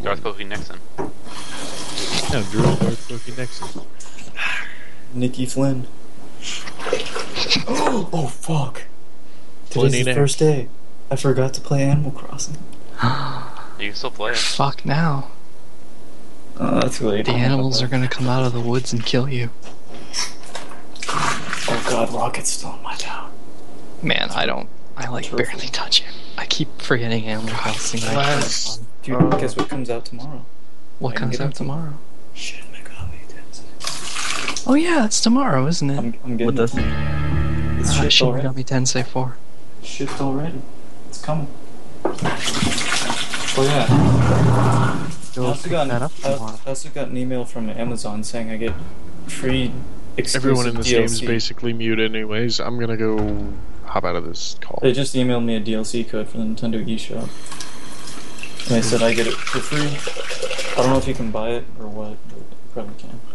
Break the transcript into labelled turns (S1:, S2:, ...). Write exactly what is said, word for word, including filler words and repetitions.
S1: Darth Kofi Nixon.
S2: No, Drew Darth Kofi Nixon.
S3: Nikki Flynn. Oh fuck! Today's the
S2: Flynn
S3: first day. I forgot to play Animal Crossing.
S1: You can still play it.
S4: Fuck now.
S3: Uh, that's late.
S4: The animals are gonna come out of the woods and kill you.
S3: Oh god, Rocket's still in my town.
S4: Man, I don't. I like
S3: Turtle.
S4: barely touch him. I keep forgetting Animal Crossing. I
S2: Class.
S4: can't-
S3: Dude,
S2: Uh,
S3: guess what comes out tomorrow?
S4: What
S3: I can
S4: comes
S3: get
S4: out
S3: into-
S4: tomorrow?
S3: Shin Megami Tensei.
S4: Oh yeah, it's tomorrow, isn't it?
S3: I'm, I'm getting
S2: What does
S3: it. It's
S4: Uh,
S3: shipped
S4: Shin
S3: already.
S4: Megami Tensei four.
S3: Shipped already. It's coming. Oh yeah.
S2: Go
S3: I also,
S2: pick
S3: got,
S2: that up
S3: I
S2: tomorrow.
S3: I also got an email from Amazon saying I get free exclusive
S2: Everyone in this
S3: D L
S2: game is
S3: C.
S2: basically mute anyways. I'm gonna go hop out of this call.
S3: They just emailed me a D L C code for the Nintendo eShop. And they said I get it for free. I don't know if you can buy it or what, but you probably can.